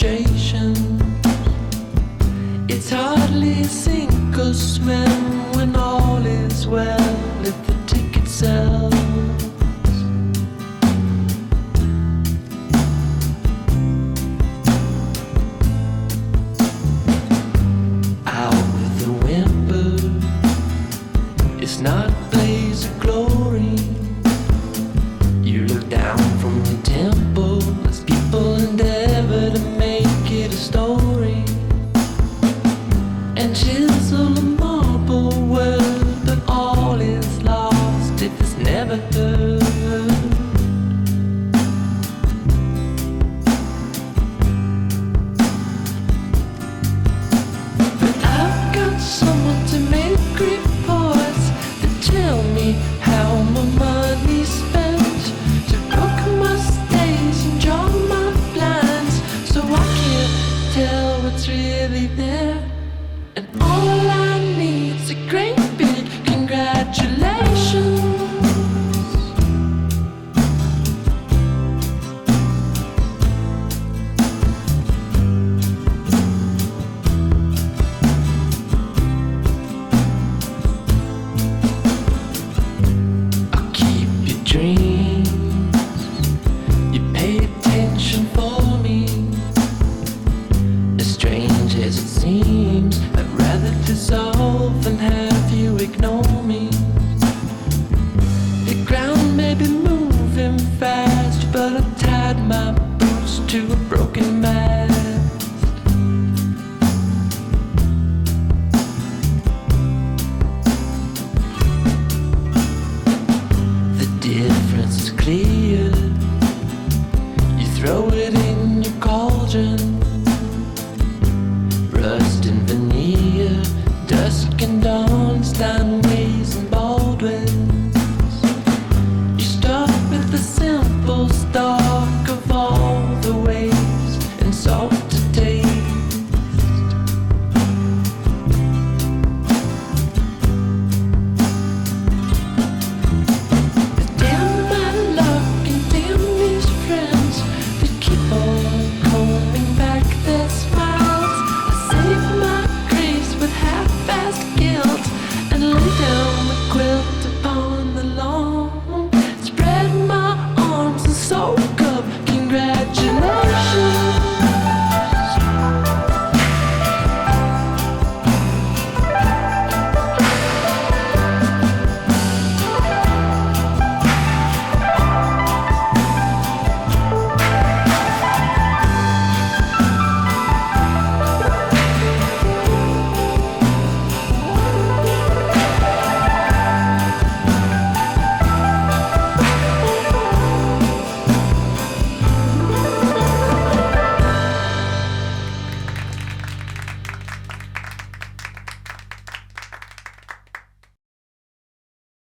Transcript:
frustration. It's hardly a single smell when all is well. If the ticket sells, out with a whimper. It's not a blaze of glory. You look down from the temple as people endeavor to make it a story and chisel a marble word, but all is lost if it's never heard. But I've got someone to make reports that tell me how my money's spent, to book my stays and draw my blinds, so I can't tell what's really there. And all I need's a great big congratulations. I'll keep your dreams. You pay attention for me. As strange as it seems, I'd rather dissolve